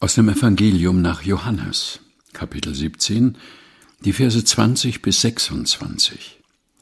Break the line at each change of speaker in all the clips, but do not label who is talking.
Aus dem Evangelium nach Johannes, Kapitel 17, die Verse 20 bis 26.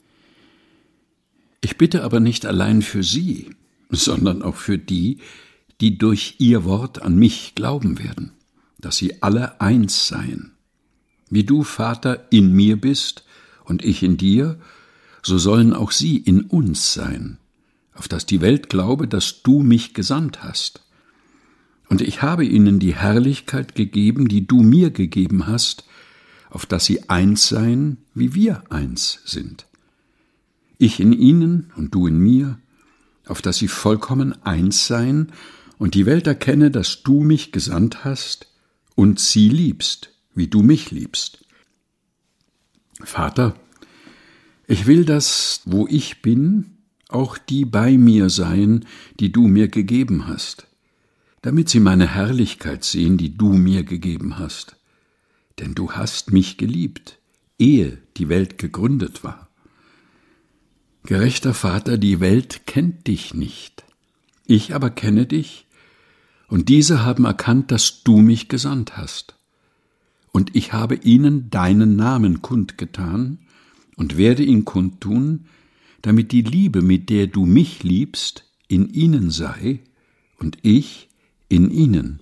Ich bitte aber nicht allein für sie, sondern auch für die, die durch ihr Wort an mich glauben werden, dass sie alle eins seien. Wie du, Vater, in mir bist und ich in dir, so sollen auch sie in uns sein, auf dass die Welt glaube, dass du mich gesandt hast. Und ich habe ihnen die Herrlichkeit gegeben, die du mir gegeben hast, auf dass sie eins seien, wie wir eins sind. Ich in ihnen und du in mir, auf dass sie vollkommen eins seien und die Welt erkenne, dass du mich gesandt hast und sie liebst, wie du mich liebst. Vater, ich will, dass, wo ich bin, auch die bei mir seien, die du mir gegeben hast, damit sie meine Herrlichkeit sehen, die du mir gegeben hast. Denn du hast mich geliebt, ehe die Welt gegründet war. Gerechter Vater, die Welt kennt dich nicht. Ich aber kenne dich, und diese haben erkannt, dass du mich gesandt hast. Und ich habe ihnen deinen Namen kundgetan und werde ihn kundtun, damit die Liebe, mit der du mich liebst, in ihnen sei und ich in ihnen.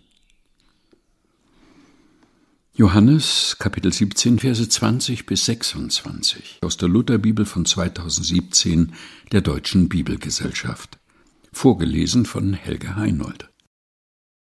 Johannes, Kapitel 17, Verse 20 bis 26 aus der Lutherbibel von 2017 der Deutschen Bibelgesellschaft. Vorgelesen von Helge Heinold.